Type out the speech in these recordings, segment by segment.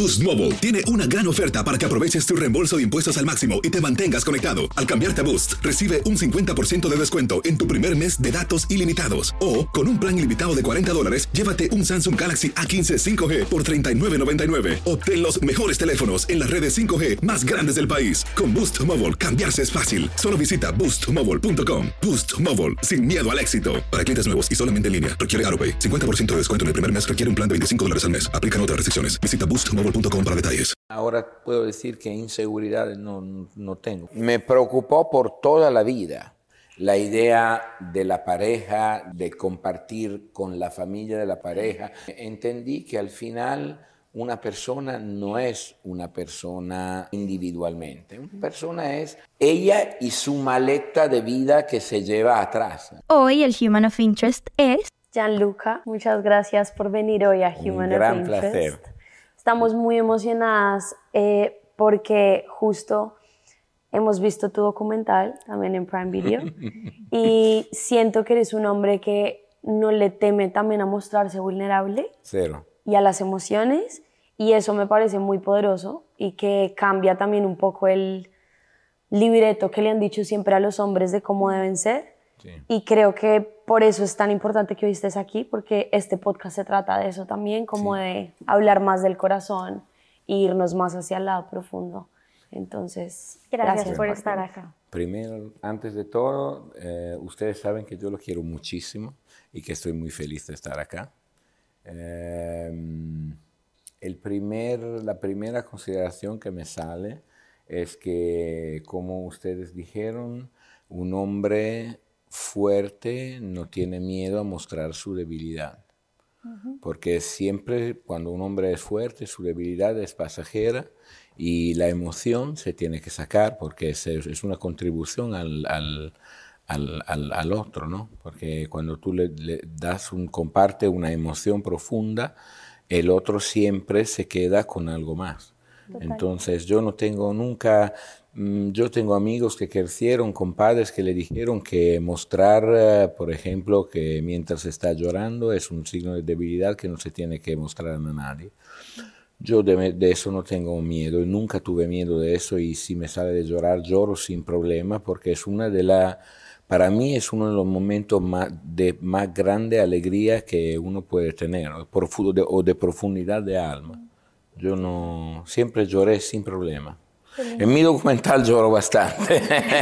Boost Mobile tiene una gran oferta para que aproveches tu reembolso de impuestos al máximo y te mantengas conectado. Al cambiarte a Boost, recibe un 50% de descuento en tu primer mes de datos ilimitados. O, con un plan ilimitado de $40, llévate un Samsung Galaxy A15 5G por $39.99. Obtén los mejores teléfonos en las redes 5G más grandes del país. Con Boost Mobile, cambiarse es fácil. Solo visita boostmobile.com. Boost Mobile, sin miedo al éxito. Para clientes nuevos y solamente en línea, requiere AroPay. 50% de descuento en el primer mes requiere un plan de $25 al mes. Aplican otras restricciones. Visita boostmobile.com para detalles. Ahora puedo decir que inseguridad no tengo. Me preocupó por toda la vida la idea de la pareja, de compartir con la familia de la pareja. Entendí que al final una persona no es una persona individualmente. Una persona es ella y su maleta de vida que se lleva atrás. Hoy el Human of Interest es... Gianluca, muchas gracias por venir hoy a Human of Interest. Un gran placer. Estamos muy emocionadas porque justo hemos visto tu documental también en Prime Video y siento que eres un hombre que no le teme también a mostrarse vulnerable. Cero. Y a las emociones, y eso me parece muy poderoso y que cambia también un poco el libreto que le han dicho siempre a los hombres de cómo deben ser. Sí. Y creo que por eso es tan importante que hoy estés aquí, porque este podcast se trata de eso también, como de hablar más del corazón e irnos más hacia el lado profundo. Entonces, gracias por estar acá. Primero, antes de todo, ustedes saben que yo lo quiero muchísimo y que estoy muy feliz de estar acá. La primera consideración que me sale es que, como ustedes dijeron, un hombre fuerte no tiene miedo a mostrar su debilidad. Porque siempre cuando un hombre es fuerte, su debilidad es pasajera y la emoción se tiene que sacar porque es una contribución al otro, ¿no? Porque cuando tú le comparte una emoción profunda, el otro siempre se queda con algo más. Total. Entonces yo no tengo nunca... Yo tengo amigos que crecieron con padres que le dijeron que mostrar, por ejemplo, que mientras está llorando es un signo de debilidad que no se tiene que mostrar a nadie. Yo de eso no tengo miedo, nunca tuve miedo de eso y si me sale de llorar, lloro sin problema porque es para mí es uno de los momentos de más grande alegría que uno puede tener, o de profundidad de alma. Yo siempre lloré sin problema. En mi documental lloro bastante.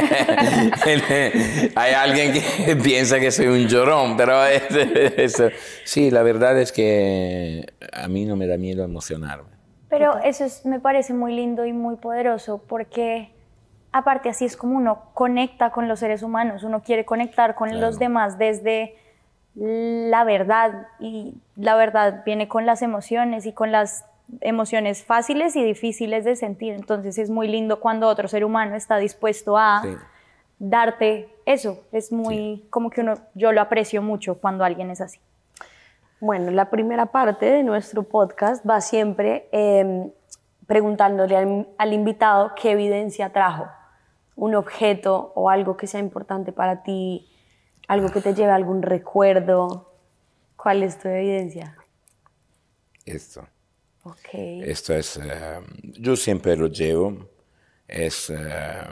Hay alguien que piensa que soy un llorón, pero sí, la verdad es que a mí no me da miedo emocionarme. Pero eso me parece muy lindo y muy poderoso porque aparte así es como uno conecta con los seres humanos, uno quiere conectar con los demás desde la verdad y la verdad viene con las emociones y con las emociones fáciles y difíciles de sentir, entonces es muy lindo cuando otro ser humano está dispuesto a darte eso, es muy como que yo lo aprecio mucho cuando alguien es así. Bueno, la primera parte de nuestro podcast va siempre preguntándole al invitado qué evidencia trajo, un objeto o algo que sea importante para ti, algo que te lleve a algún recuerdo. ¿Cuál es tu evidencia? Esto. Okay. Esto es, yo siempre lo llevo, esta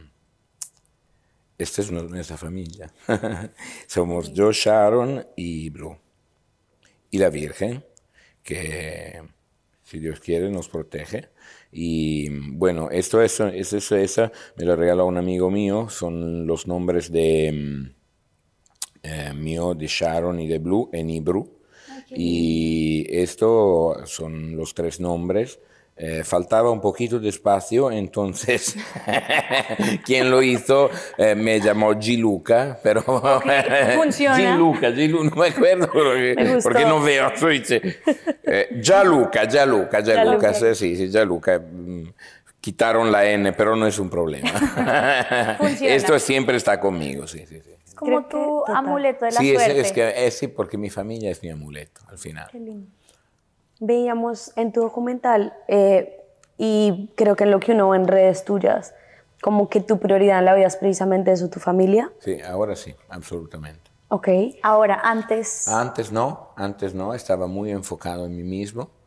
es nuestra familia. Somos yo, Sharon y Blue. Y la Virgen, que si Dios quiere nos protege. Y bueno, esa me lo regaló un amigo mío, son los nombres de mío, de Sharon y de Blue en hebreo. Y esto son los 3 nombres. Faltaba un poquito de espacio, entonces quien lo hizo me llamó Gianluca, pero funciona. Gianluca, no me acuerdo porque no veo. Gianluca, sí, Gianluca. Quitaron la N, pero no es un problema. Esto siempre está conmigo, sí. Como tu amuleto de la suerte. Sí, porque mi familia es mi amuleto, al final. Qué lindo. Veíamos en tu documental, y creo que en lo que uno ve en redes tuyas, como que tu prioridad en la vida es precisamente eso, tu familia. Sí, ahora sí, absolutamente. Ok. Ahora, antes... Antes no, estaba muy enfocado en mí mismo.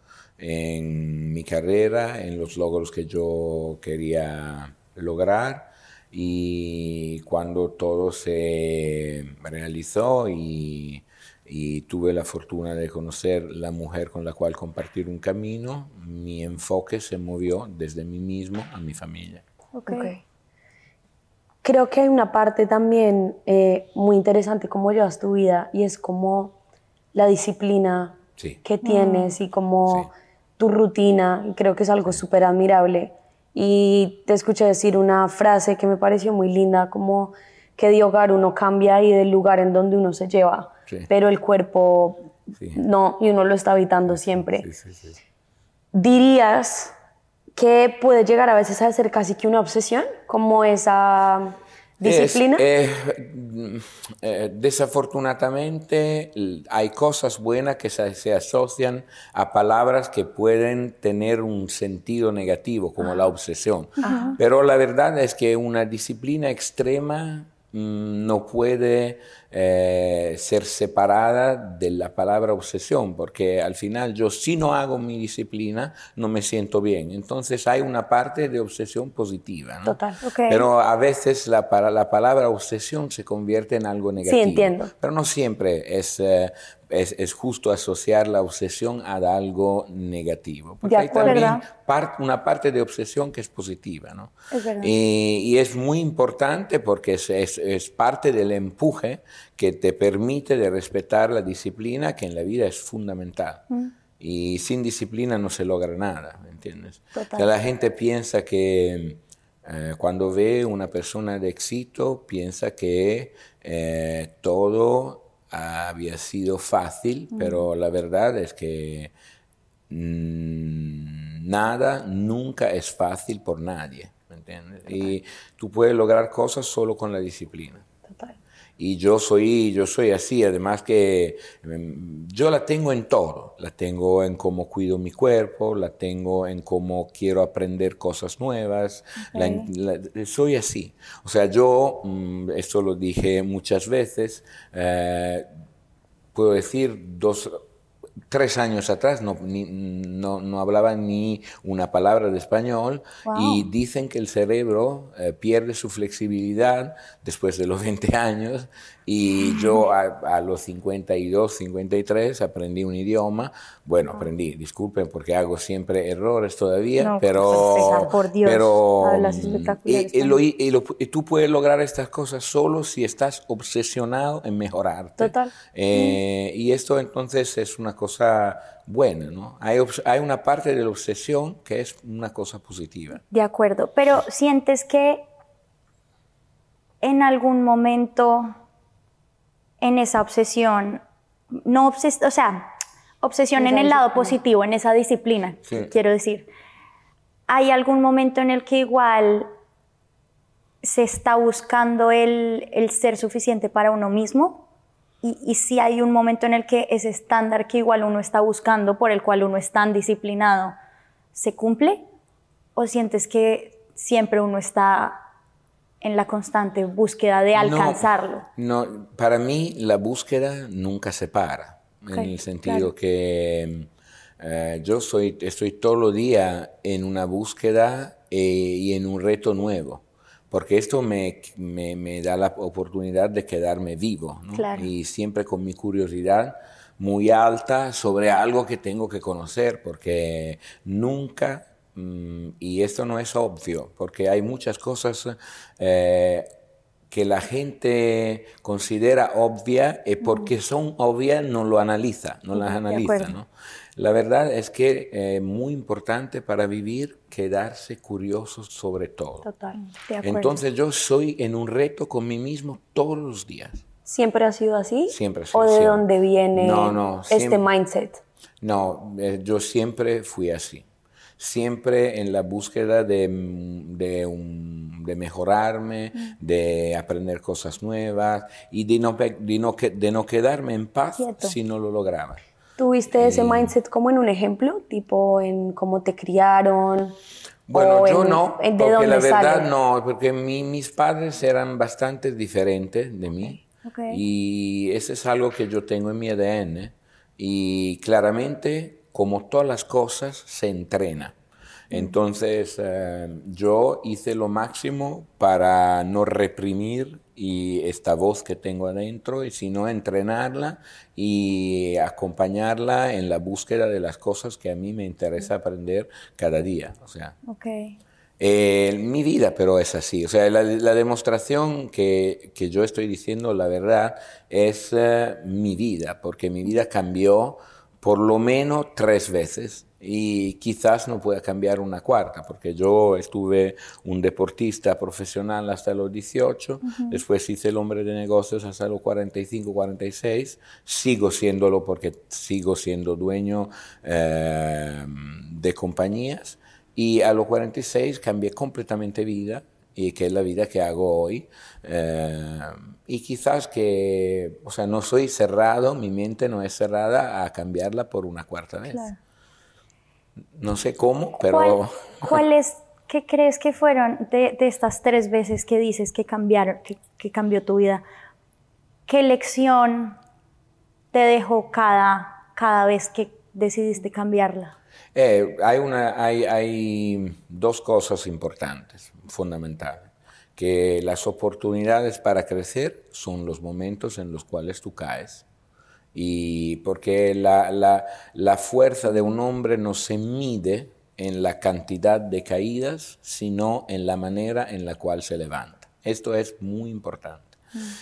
en mi carrera, en los logros que yo quería lograr. Y cuando todo se realizó y tuve la fortuna de conocer la mujer con la cual compartir un camino, mi enfoque se movió desde mí mismo a mi familia. Okay. Creo que hay una parte también muy interesante cómo llevas tu vida y es como la disciplina que tienes y como tu rutina, y creo que es algo súper admirable. Y te escuché decir una frase que me pareció muy linda, como que de hogar uno cambia y del lugar en donde uno se lleva, pero el cuerpo no, y uno lo está habitando siempre. ¿Dirías que puede llegar a veces a ser casi que una obsesión, como esa disciplina? Desafortunadamente hay cosas buenas que se asocian a palabras que pueden tener un sentido negativo, como la obsesión. Pero la verdad es que una disciplina extrema no puede ser separada de la palabra obsesión, porque al final yo si no hago mi disciplina no me siento bien. Entonces hay una parte de obsesión positiva, ¿no? Total. Pero a veces la palabra obsesión se convierte en algo negativo. Sí, entiendo. Pero no siempre es justo asociar la obsesión a algo negativo. Porque hay también una parte de obsesión que es positiva, ¿no? Es verdad. Y es muy importante porque es parte del empuje que te permite de respetar la disciplina, que en la vida es fundamental. Y sin disciplina no se logra nada, ¿me entiendes? Total. O sea, la gente piensa que cuando ve una persona de éxito, piensa que todo había sido fácil, pero la verdad es que nada nunca es fácil por nadie, ¿me entiendes? Total. Y tú puedes lograr cosas solo con la disciplina. Total. Y yo soy así, además que yo la tengo en todo. La tengo en cómo cuido mi cuerpo, la tengo en cómo quiero aprender cosas nuevas. Soy así. O sea, yo, esto lo dije muchas veces, puedo decir 3 años atrás no hablaba ni una palabra de español. Wow. Y dicen que el cerebro pierde su flexibilidad después de los 20 años y yo a los 52, 53 aprendí un idioma. Bueno, aprendí, disculpen porque hago siempre errores todavía, No, pero... por Dios, pero hablas espectacular y tú puedes lograr estas cosas solo si estás obsesionado en mejorarte. Total. Y esto entonces es una cosa buena, ¿no? Hay una parte de la obsesión que es una cosa positiva. De acuerdo, pero ¿sientes que en algún momento en esa obsesión, obsesión en el lado positivo, en esa disciplina, quiero decir, hay algún momento en el que igual se está buscando el ser suficiente para uno mismo? Y si hay un momento en el que ese estándar que igual uno está buscando, por el cual uno es tan disciplinado, ¿se cumple? ¿O sientes que siempre uno está en la constante búsqueda de alcanzarlo? No, para mí la búsqueda nunca se para, en el sentido que yo estoy todo el día en una búsqueda y en un reto nuevo. Porque esto me da la oportunidad de quedarme vivo, ¿no? Claro. Y siempre con mi curiosidad muy alta sobre algo que tengo que conocer, porque nunca, y esto no es obvio, porque hay muchas cosas que la gente considera obvia y porque son obvias no las analiza, ¿no? La verdad es que es muy importante para vivir quedarse curioso sobre todo. Total, de acuerdo. Entonces yo soy en un reto con mí mismo todos los días. ¿Siempre ha sido así? Siempre ha sido ¿O de siempre. dónde viene este siempre. mindset? No, yo siempre fui así. Siempre en la búsqueda de mejorarme, de aprender cosas nuevas y de no quedarme en paz si no lo lograba. ¿Tuviste ese mindset como en un ejemplo? ¿Tipo en cómo te criaron? Bueno, yo no, ¿de porque dónde la verdad sale? no, porque mis padres eran bastante diferentes de mí. Okay. Y eso es algo que yo tengo en mi ADN y claramente como todas las cosas, se entrena. Entonces, yo hice lo máximo para no reprimir esta voz que tengo adentro, sino entrenarla y acompañarla en la búsqueda de las cosas que a mí me interesa aprender cada día. O sea, mi vida, pero es así. O sea, la demostración que yo estoy diciendo, la verdad, es mi vida, porque mi vida cambió por lo menos 3 veces. Y quizás no pueda cambiar una cuarta, porque yo estuve un deportista profesional hasta los 18, después hice el hombre de negocios hasta los 45, 46, sigo siéndolo porque sigo siendo dueño de compañías, y a los 46 cambié completamente vida, y que es la vida que hago hoy. Y quizás que, o sea, no soy cerrado, mi mente no es cerrada a cambiarla por una cuarta vez. Claro. No sé cómo, pero... ¿Qué crees que fueron de estas 3 veces que dices que cambió tu vida? ¿Qué lección te dejó cada vez que decidiste cambiarla? Hay 2 cosas importantes, fundamentales. Que las oportunidades para crecer son los momentos en los cuales tú caes. Y porque la fuerza de un hombre no se mide en la cantidad de caídas, sino en la manera en la cual se levanta. Esto es muy importante.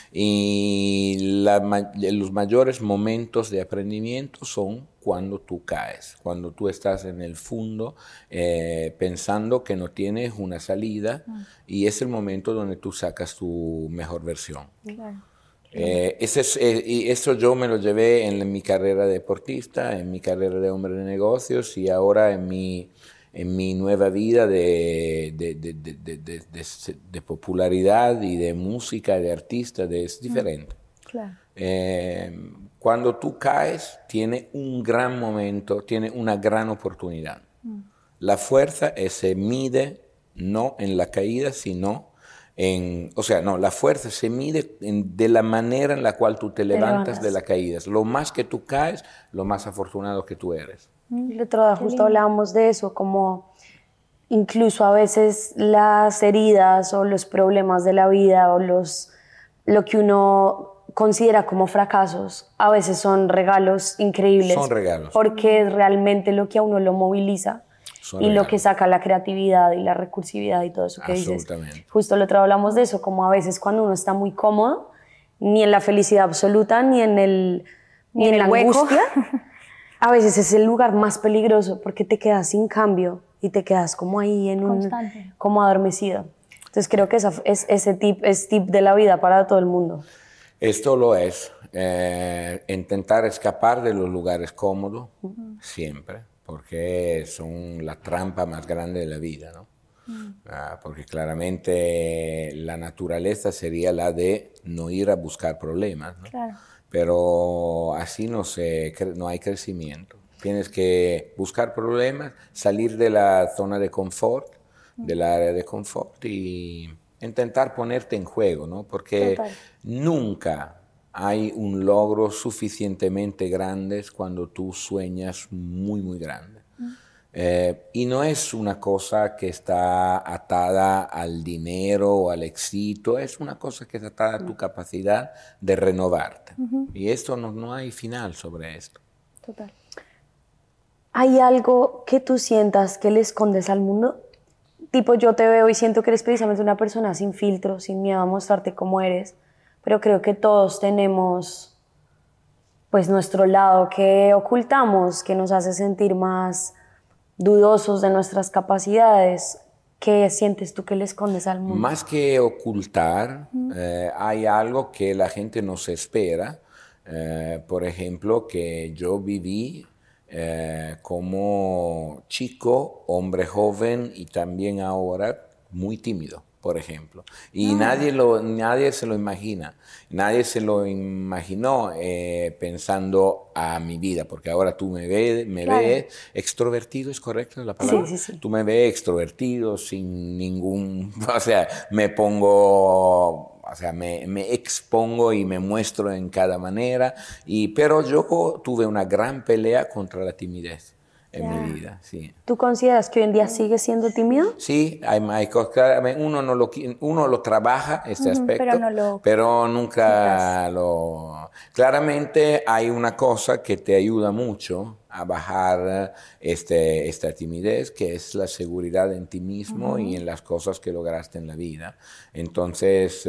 Y los mayores momentos de aprendimiento son cuando tú caes, cuando tú estás en el fondo pensando que no tienes una salida, y es el momento donde tú sacas tu mejor versión. Claro. Y eso yo me lo llevé en mi carrera de deportista, en mi carrera de hombre de negocios, y ahora en mi nueva vida de popularidad y de música, de artista, es diferente. Claro. Cuando tú caes, tiene un gran momento, tiene una gran oportunidad. La fuerza se mide no en la caída, sino la fuerza se mide de la manera en la cual tú te levantas de la caída. Lo más que tú caes, lo más afortunado que tú eres. El otro día justo hablábamos de eso, como incluso a veces las heridas o los problemas de la vida o lo que uno considera como fracasos, a veces son regalos increíbles. Son regalos. Porque es realmente lo que a uno lo moviliza. Y lo que saca la creatividad y la recursividad y todo eso que dices. Justo el otro día hablamos de eso, como a veces cuando uno está muy cómodo, ni en la felicidad absoluta, ni en la angustia, a veces es el lugar más peligroso porque te quedas sin cambio y te quedas como ahí como adormecido. Entonces creo que ese tip es tip de la vida para todo el mundo. Esto lo es. Intentar escapar de los lugares cómodos, siempre. Porque son la trampa más grande de la vida, ¿no? Porque claramente la naturaleza sería la de no ir a buscar problemas, ¿no? Claro. Pero así no hay crecimiento. Tienes que buscar problemas, salir de la zona de confort, del área de confort, y intentar ponerte en juego, ¿no? Porque nunca hay un logro suficientemente grande cuando tú sueñas muy, muy grande. Y no es una cosa que está atada al dinero o al éxito, es una cosa que está atada a tu capacidad de renovarte. Y esto no hay final sobre esto. Total. ¿Hay algo que tú sientas que le escondes al mundo? Tipo, yo te veo y siento que eres precisamente una persona sin filtro, sin miedo a mostrarte cómo eres. Pero creo que todos tenemos pues nuestro lado que ocultamos, que nos hace sentir más dudosos de nuestras capacidades. ¿Qué sientes tú que le escondes al mundo? Más que ocultar, hay algo que la gente no se espera. Por ejemplo, que yo viví como chico, hombre joven, y también ahora muy tímido, por ejemplo. Y nadie se lo imagina. Nadie se lo imaginó pensando a mi vida, porque ahora tú me ves extrovertido, ¿es correcto la palabra? Sí. Tú me ves extrovertido, sin ningún... O sea, me pongo... O sea, me expongo y me muestro en cada manera. Pero yo tuve una gran pelea contra la timidez. en mi vida, sí. ¿Tú consideras que hoy en día sigues siendo tímido? Sí, hay cosas, uno lo trabaja, este aspecto, pero nunca lo... Claramente hay una cosa que te ayuda mucho a bajar esta timidez, que es la seguridad en ti mismo y en las cosas que lograste en la vida. Entonces...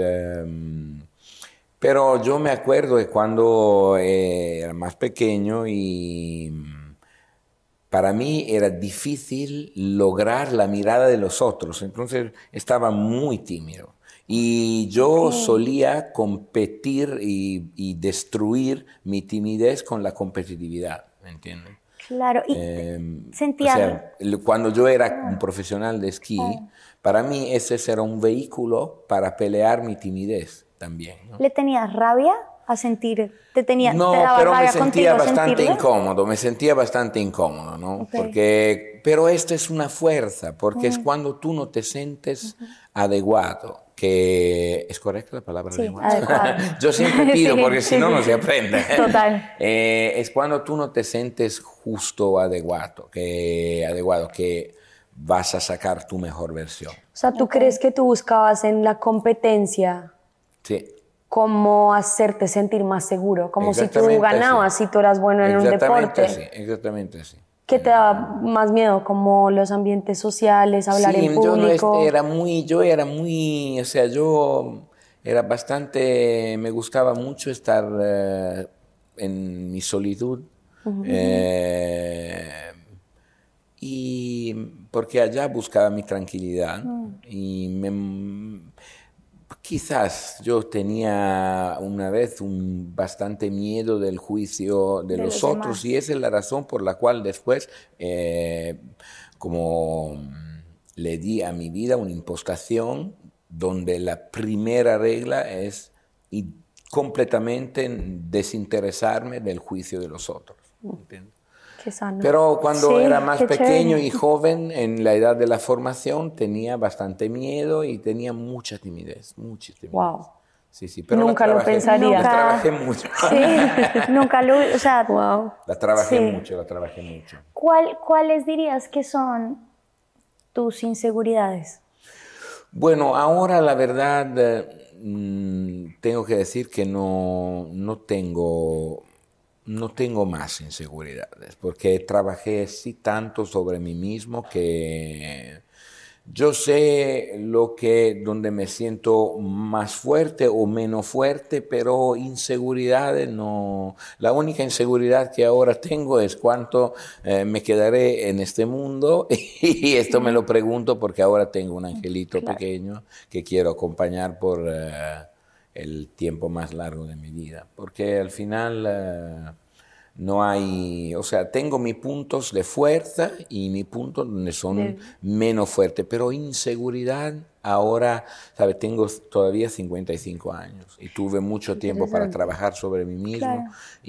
pero yo me acuerdo de cuando era más pequeño y para mí era difícil lograr la mirada de los otros, entonces estaba muy tímido. Y yo solía competir y destruir mi timidez con la competitividad, ¿me entiendes? Claro, y sentía... O sea, cuando yo era un profesional de esquí, para mí ese era un vehículo para pelear mi timidez también, ¿no? ¿Le tenías rabia a sentir? No, pero me sentía bastante incómodo, ¿no? Pero esta es una fuerza, porque es cuando tú no te sientes adecuado, que es correcta la palabra adecuado. Yo siempre pido, porque si no, no se aprende. Total. Es cuando tú no te sientes justo o adecuado, que vas a sacar tu mejor versión. O sea, ¿tú crees que tú buscabas en la competencia? Sí. Cómo hacerte sentir más seguro, como si tú ganabas, si tú eras bueno en un deporte. Exactamente así. ¿Qué te daba más miedo? ¿Como los ambientes sociales, hablar en público? Yo era muy, o sea, yo era bastante, me gustaba mucho estar en mi solitud. Y porque allá buscaba mi tranquilidad y quizás yo tenía una vez bastante miedo del juicio de los otros y esa es la razón por la cual después, como le di a mi vida una impostación donde la primera regla es completamente desinteresarme del juicio de los otros. ¿Entiendes? Qué sano. Pero cuando era más pequeño y joven, en la edad de la formación, tenía bastante miedo y tenía mucha timidez. Wow. Sí, pero nunca lo pensaría. La trabajé mucho. Sí, nunca lo... O sea, La trabajé mucho. ¿Cuáles dirías que son tus inseguridades? Bueno, ahora la verdad, tengo que decir que no tengo más inseguridades, porque trabajé sí tanto sobre mí mismo que yo sé donde me siento más fuerte o menos fuerte, pero inseguridades no. La única inseguridad que ahora tengo es cuánto me quedaré en este mundo y esto me lo pregunto porque ahora tengo un angelito pequeño que quiero acompañar por el tiempo más largo de mi vida, porque al final no hay, o sea, tengo mis puntos de fuerza y mis puntos donde son menos fuertes, pero inseguridad ahora, ¿sabes? Tengo todavía 55 años y tuve mucho tiempo para trabajar sobre mí mismo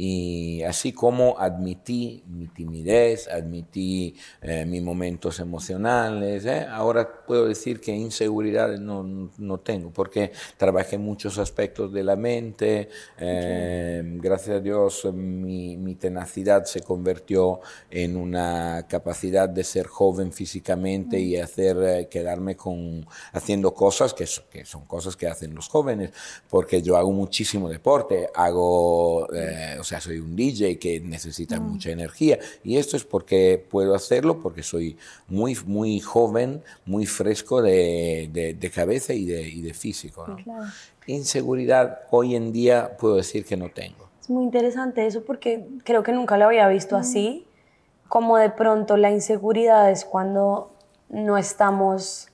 y así como admití mi timidez, admití mis momentos emocionales, ahora puedo decir que inseguridad no tengo porque trabajé muchos aspectos de la mente, gracias a Dios mi tenacidad se convirtió en una capacidad de ser joven físicamente y quedarme haciendo cosas que son cosas que hacen los jóvenes, porque yo hago muchísimo deporte, o sea, soy un DJ que necesita mucha energía, y esto es porque puedo hacerlo, porque soy muy, muy joven, muy fresco de cabeza y de físico, ¿no? Claro. Inseguridad, hoy en día puedo decir que no tengo. Es muy interesante eso, porque creo que nunca lo había visto así, como de pronto la inseguridad es cuando no estamos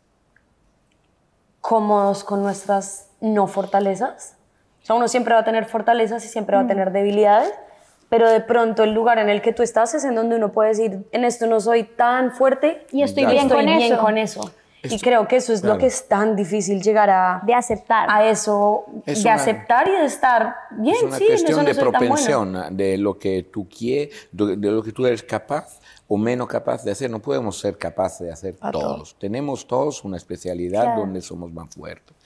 cómodos con nuestras no fortalezas. O sea, uno siempre va a tener fortalezas y siempre va a tener debilidades, pero de pronto el lugar en el que tú estás es en donde uno puede decir, en esto no soy tan fuerte y estoy bien con eso. Y creo que eso es lo que es tan difícil llegar de aceptar a eso, de aceptar y de estar bien. Es una cuestión de propensión, de lo que tú quieres, de lo que tú eres capaz o menos capaz de hacer. No podemos ser capaces de hacer todos. Tenemos todos una especialidad donde somos más fuertes.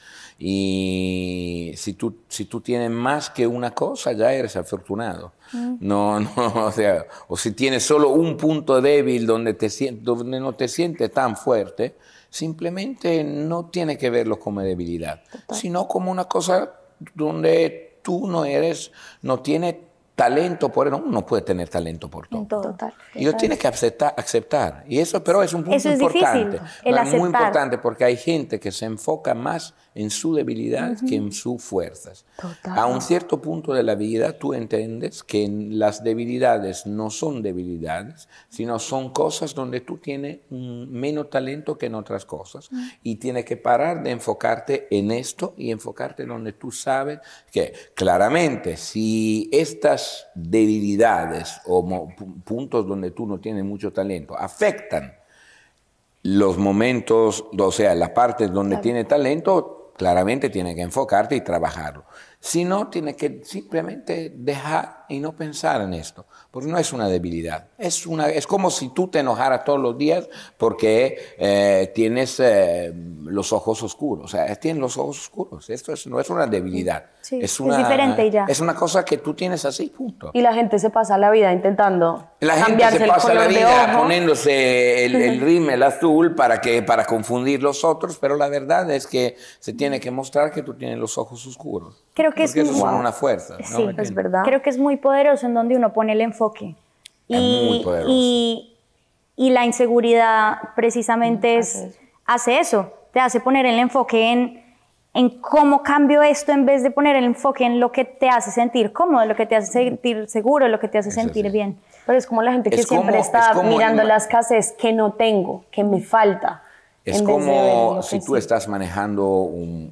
Y si tú tienes más que una cosa, ya eres afortunado. No, o si tienes solo un punto débil donde no te sientes tan fuerte, simplemente no tiene que verlo como debilidad, sino como una cosa donde tú no tienes talento por uno no puede tener talento por todo. Total. Y lo tiene que aceptar. Y eso, pero es un punto importante. Es muy importante porque hay gente que se enfoca más en su debilidad que en sus fuerzas. A un cierto punto de la vida tú entiendes que las debilidades no son debilidades, sino son cosas donde tú tienes menos talento que en otras cosas. Y tienes que parar de enfocarte en esto y enfocarte donde tú sabes que claramente si estas debilidades o puntos donde tú no tienes mucho talento afectan los momentos, o sea, las partes donde tiene talento, claramente tiene que enfocarte y trabajarlo. Si no, tiene que simplemente dejar y no pensar en esto, porque no es una debilidad. Es como si tú te enojaras todos los días porque tienes los ojos oscuros. O sea, tienes los ojos oscuros. Esto no es una debilidad. Sí, es diferente ya. Es una cosa que tú tienes así, punto. Y la gente se pasa la vida intentando La gente cambiarse se el pasa color la de vida ojo. poniéndose el rímel azul para confundir los otros, pero la verdad es que se tiene que mostrar que tú tienes los ojos oscuros. Creo que porque eso son una fuerza. Sí, ¿no? Es verdad. Creo que es muy poderoso en donde uno pone el enfoque. Es muy poderoso. Y la inseguridad precisamente hace eso, te hace poner el enfoque en cómo cambio esto en vez de poner el enfoque en lo que te hace sentir cómodo, lo que te hace sentir seguro, lo que te hace sentir bien. Pero es como la gente que siempre está mirando la escasez que no tengo, que me falta. Es como si tú estás manejando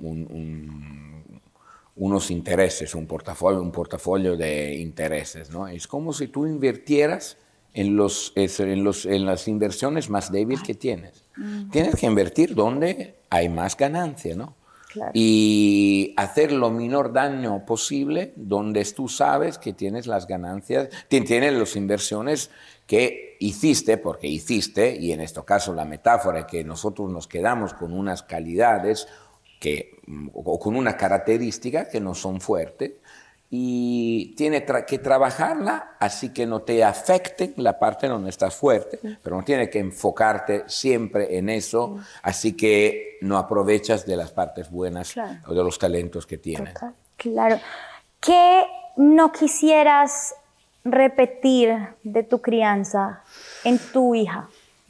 unos intereses, un portafolio de intereses, ¿no? Es como si tú invirtieras en las inversiones más débiles que tienes. Tienes que invertir donde hay más ganancia, ¿no? Claro. Y hacer lo menor daño posible donde tú sabes que tienes las ganancias, tienes las inversiones que hiciste, porque hiciste, y en este caso la metáfora es que nosotros nos quedamos con unas calidades o con una característica que no son fuertes, y tienes que trabajarla así que no te afecte la parte donde estás fuerte, pero no tienes que enfocarte siempre en eso, así que no aprovechas de las partes buenas o de los talentos que tienes. Total. Claro. ¿Qué no quisieras repetir de tu crianza en tu hija?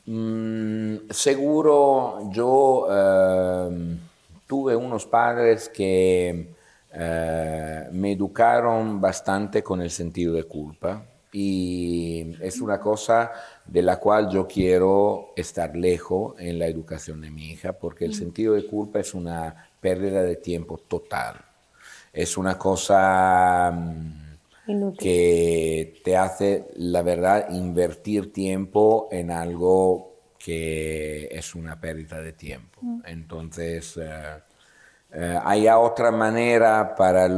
Seguro yo tuve unos padres que me educaron bastante con el sentido de culpa y es una cosa de la cual yo quiero estar lejos en la educación de mi hija, porque el sentido de culpa es una pérdida de tiempo total. Es una cosa que te hace, la verdad, invertir tiempo en algo que es una pérdida de tiempo. Entonces, hay otra manera para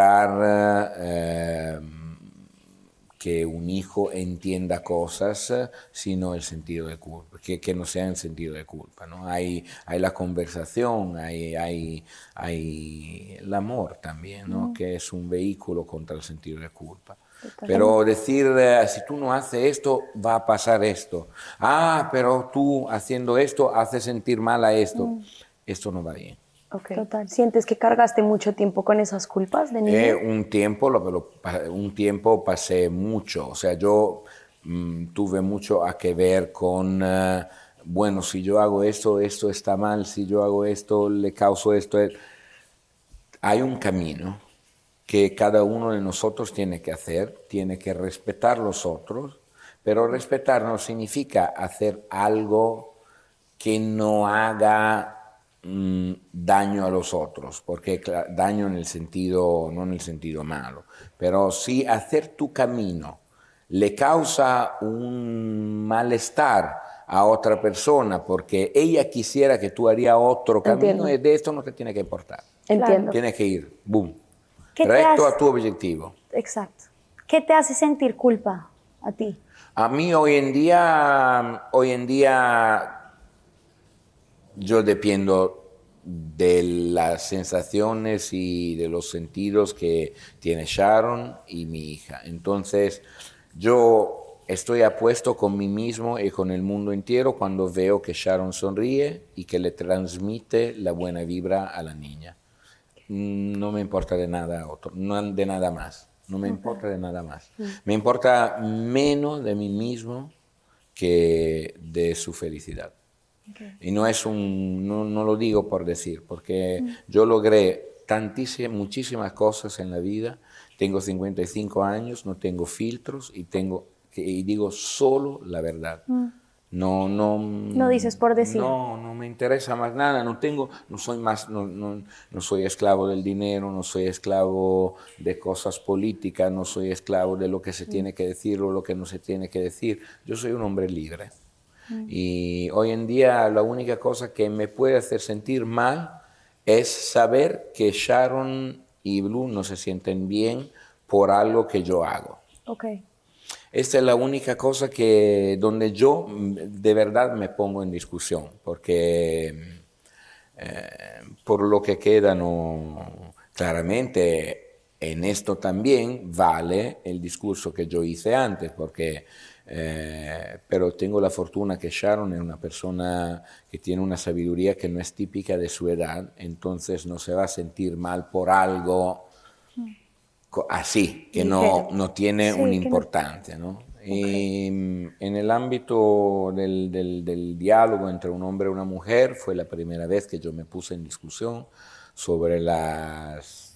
lograr que un hijo entienda cosas, sino el sentido de culpa, que no sea el sentido de culpa, ¿no? Hay la conversación, hay el amor también, ¿no? Que es un vehículo contra el sentido de culpa. Pero decir, si tú no haces esto, va a pasar esto. Pero tú haciendo esto hace sentir mal a esto. Esto no va bien. Okay. Total. ¿Sientes que cargaste mucho tiempo con esas culpas de niño? Un tiempo pasé mucho. O sea, yo tuve mucho a que ver con, bueno, si yo hago esto, esto está mal. Si yo hago esto, le causo esto. Hay un camino que cada uno de nosotros tiene que hacer, tiene que respetar a los otros, pero respetar no significa hacer algo que no haga daño a los otros, porque daño en el sentido, no en el sentido malo, pero si hacer tu camino le causa un malestar a otra persona porque ella quisiera que tú harías otro camino, de esto no te tiene que importar. Entiendo. Tienes que ir, boom, recto a tu objetivo. Exacto. ¿Qué te hace sentir culpa a ti? A mí hoy en día yo dependo de las sensaciones y de los sentidos que tiene Sharon y mi hija. Entonces, yo estoy apuesto con mí mismo y con el mundo entero cuando veo que Sharon sonríe y que le transmite la buena vibra a la niña. No me importa de nada otro, no de nada más. No me importa de nada más. Me importa menos de mí mismo que de su felicidad. Okay. Y no lo digo por decir, porque yo logré muchísimas cosas en la vida. Tengo 55 años, no tengo filtros y digo solo la verdad. No dices por decir. No me interesa más nada. No soy esclavo del dinero, no soy esclavo de cosas políticas, no soy esclavo de lo que se tiene que decir o lo que no se tiene que decir. Yo soy un hombre libre. Y hoy en día la única cosa que me puede hacer sentir mal es saber que Sharon y Blue no se sienten bien por algo que yo hago. Okay. Esta es la única cosa donde yo de verdad me pongo en discusión, porque por lo que queda claramente en esto también vale el discurso que yo hice antes, porque pero tengo la fortuna que Sharon es una persona que tiene una sabiduría que no es típica de su edad, entonces no se va a sentir mal por algo así, que no tiene una importancia, ¿no? Okay. Y en el ámbito del diálogo entre un hombre y una mujer fue la primera vez que yo me puse en discusión sobre las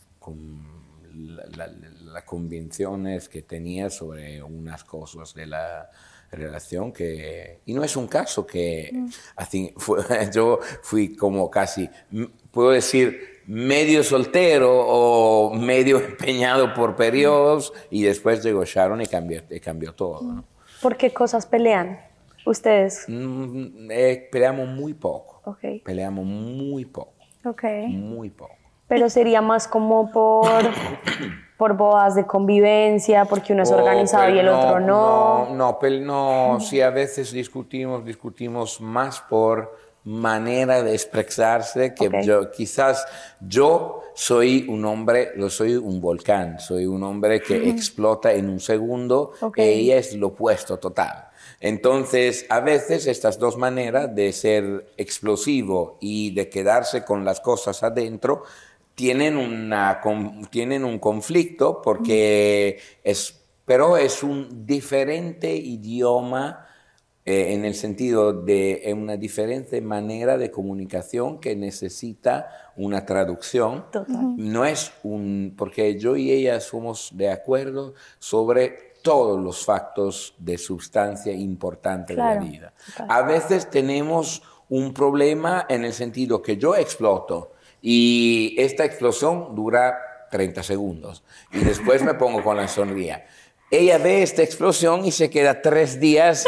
convicciones que tenía sobre unas cosas de la relación y no es un caso que yo fui como casi, puedo decir, medio soltero o medio empeñado por periodos y después llegó Sharon y cambió todo, ¿no? ¿Por qué cosas pelean ustedes? Peleamos muy poco. Okay. Peleamos muy poco. Okay. Muy poco. Pero sería más como por bodas de convivencia, porque uno es organizado y el otro no. No, sí, a veces discutimos más por manera de expresarse que yo soy un hombre, soy un volcán, soy un hombre que explota en un segundo y ella es lo opuesto total. Entonces, a veces estas dos maneras de ser explosivo y de quedarse con las cosas adentro tienen un conflicto porque pero es un diferente idioma en el sentido de una diferente manera de comunicación que necesita una traducción. Total. No es porque yo y ella somos de acuerdo sobre todos los factos de sustancia importante de la vida. Total. A veces tenemos un problema en el sentido que yo exploto y esta explosión dura 30 segundos y después me pongo con la sonrisa. Ella ve esta explosión y se queda 3 días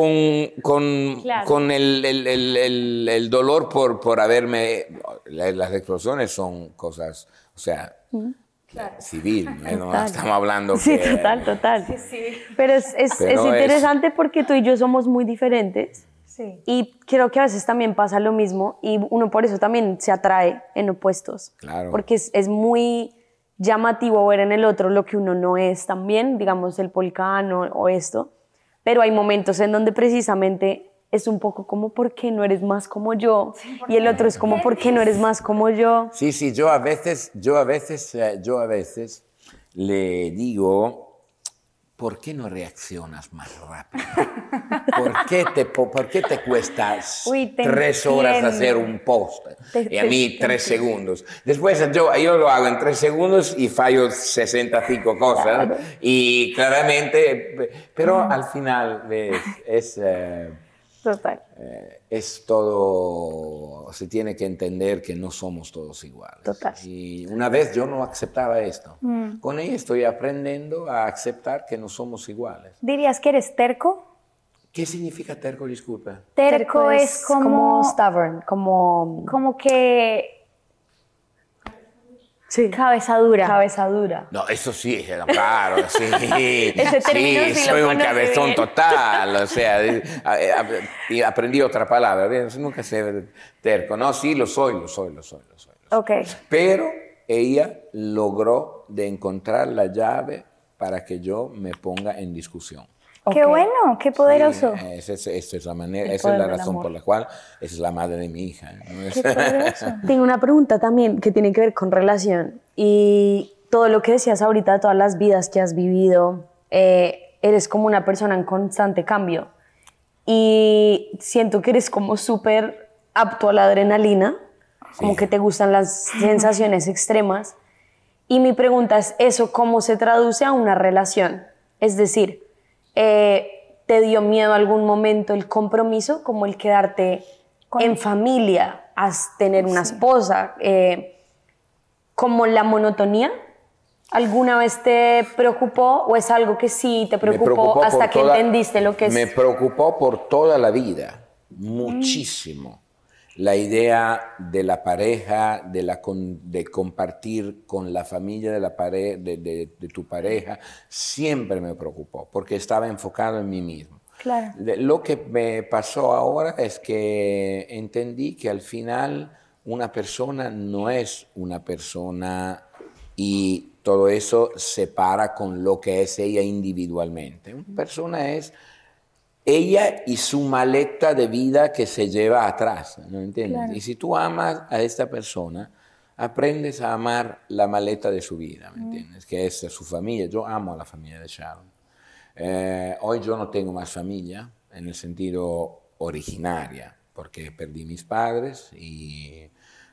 con el dolor por haberme... Las explosiones son cosas, o sea, civil, ¿no? Estamos hablando que... Sí, total. Sí. Pero es interesante porque tú y yo somos muy diferentes. Sí. Y creo que a veces también pasa lo mismo y uno por eso también se atrae en opuestos. Claro. Porque es muy llamativo ver en el otro lo que uno no es también, digamos el volcán o esto, pero hay momentos en donde precisamente es un poco como ¿por qué no eres más como yo? Y el otro es como ¿por qué no eres más como yo? Sí, yo a veces le digo, ¿por qué no reaccionas más rápido? ¿Por qué te cuesta 3 horas hacer un post? Y a mí 3 segundos. Después yo lo hago en 3 segundos y fallo 65 cosas. Claro. Y claramente, pero al final es total. Es todo, se tiene que entender que no somos todos iguales. Total. Y una vez yo no aceptaba esto. Con ella estoy aprendiendo a aceptar que no somos iguales. ¿Dirías que eres terco? ¿Qué significa terco, disculpa? Terco es como stubborn, como que... Sí. Cabeza dura. Cabeza dura. No, eso sí, claro, sí. Ese término sí lo soy un conoce cabezón bien. total, o sea, y aprendí otra palabra, ¿ves? Nunca sé terco, no, sí, lo soy. Ok. Pero ella logró de encontrar la llave para que yo me ponga en discusión. Qué Ok. bueno, qué poderoso. Sí, esa es la manera, El esa es la poder del razón amor. por la cual es la madre de mi hija. ¿No? Qué poderoso. Tengo una pregunta también que tiene que ver con relación y todo lo que decías ahorita, todas las vidas que has vivido, eres como una persona en constante cambio y siento que eres como súper apto a la adrenalina, como Sí. que te gustan las sensaciones extremas y mi pregunta es eso, ¿cómo se traduce a una relación? Es decir, ¿te dio miedo algún momento el compromiso, como el quedarte en familia, tener una esposa, como la monotonía? ¿Alguna vez te preocupó o es algo que sí te Me preocupó hasta por que entendiste lo que es? Me preocupó por toda la vida, muchísimo. La idea de la pareja, de compartir con la familia de, de tu pareja, siempre me preocupó, porque estaba enfocado en mí mismo. Claro. Lo que me pasó ahora es que entendí que al final una persona no es una persona y todo eso se para con lo que es ella individualmente. Una persona es ella y su maleta de vida que se lleva atrás, ¿no entiendes? Claro. Y si tú amas a esta persona, aprendes a amar la maleta de su vida, ¿me entiendes? Que es su familia. Yo amo a la familia de Sharon. Hoy yo no tengo más familia en el sentido originaria, porque perdí mis padres y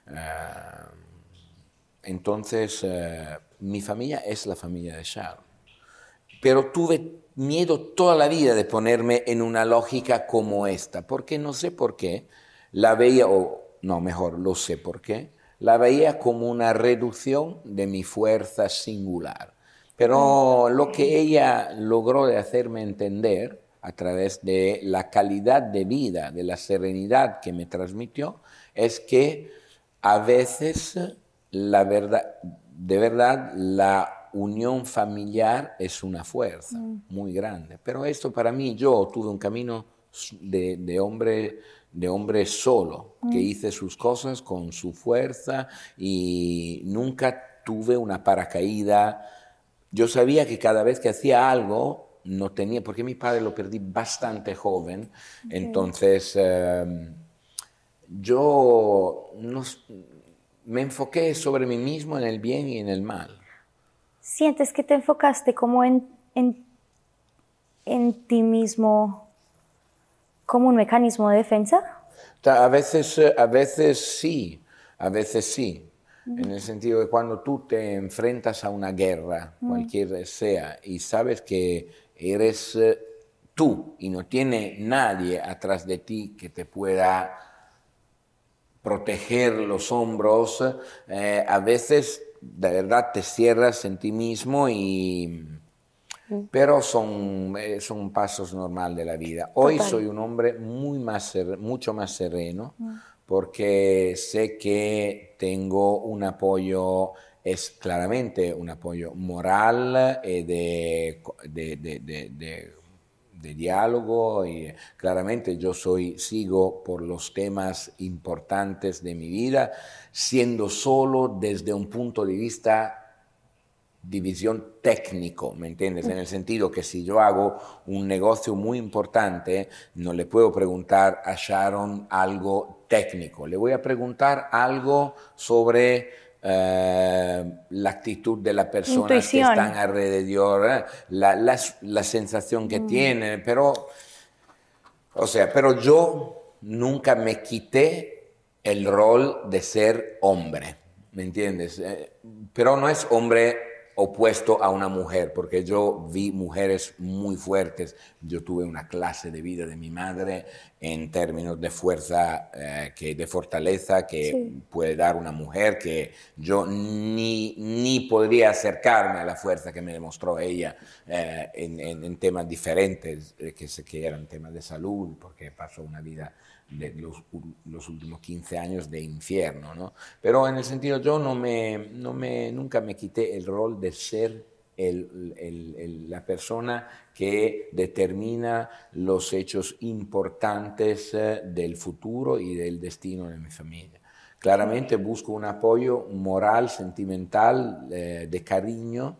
entonces mi familia es la familia de Sharon. Pero tuve miedo toda la vida de ponerme en una lógica como esta, porque no sé por qué la veía, o no, mejor, lo sé por qué, la veía como una reducción de mi fuerza singular. Pero lo que ella logró de hacerme entender a través de la calidad de vida, de la serenidad que me transmitió, es que a veces la verdad, de verdad, la unión familiar es una fuerza muy grande. Pero esto para mí, yo tuve un camino de hombre solo, que hice sus cosas con su fuerza y nunca tuve una paracaída. Yo sabía que cada vez que hacía algo, no tenía, porque mi padre lo perdí bastante joven, entonces yo me enfoqué sobre mí mismo en el bien y en el mal. ¿Sientes que te enfocaste como en ti mismo como un mecanismo de defensa? A veces sí, a veces sí. En el sentido de cuando tú te enfrentas a una guerra, cualquiera sea, y sabes que eres tú y no tiene nadie atrás de ti que te pueda proteger los hombros, a veces de verdad te cierras en ti mismo pero son pasos normales de la vida. Hoy soy un hombre mucho más sereno porque sé que tengo un apoyo, es claramente un apoyo moral de diálogo y claramente yo sigo por los temas importantes de mi vida, siendo solo desde un punto de vista división técnico, ¿me entiendes? En el sentido que si yo hago un negocio muy importante, no le puedo preguntar a Sharon algo técnico, le voy a preguntar algo sobre la actitud de las personas Intuición. que están alrededor, la sensación que tienen, pero yo nunca me quité el rol de ser hombre, ¿me entiendes? Pero no es hombre opuesto a una mujer, porque yo vi mujeres muy fuertes. Yo tuve una clase de vida de mi madre en términos de fuerza, de fortaleza que puede dar una mujer, que yo ni podría acercarme a la fuerza que me demostró ella en temas diferentes, que eran temas de salud, porque pasó una vida de los últimos 15 años de infierno, ¿no? Pero en el sentido, yo nunca me quité el rol de ser la persona que determina los hechos importantes del futuro y del destino de mi familia. Claramente busco un apoyo moral, sentimental, de cariño,